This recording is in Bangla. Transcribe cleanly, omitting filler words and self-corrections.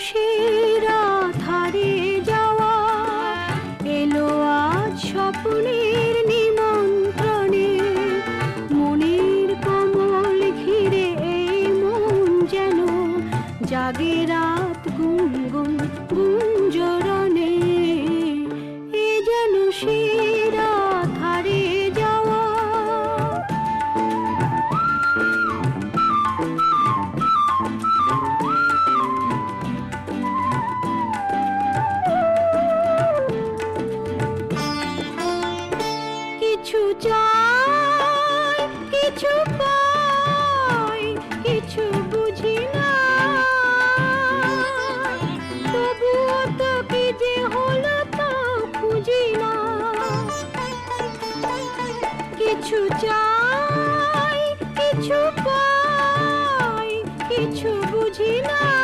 সেরা ধারে যাওয়া এলো আজ স্বপ্নের নিমন্ত্রণে। মনের কমল ঘিরে এই মন যেন জাগে রাত গুনগুন গুঞ্জরণে। এ যেন সেরা ধারে যাওয়া। কিছু চাই কিছু পাই কিছু বুঝি না, তবুও তো কি যে হলো তা খুঁজি না। কিছু চাই কিছু পাই কিছু বুঝি না,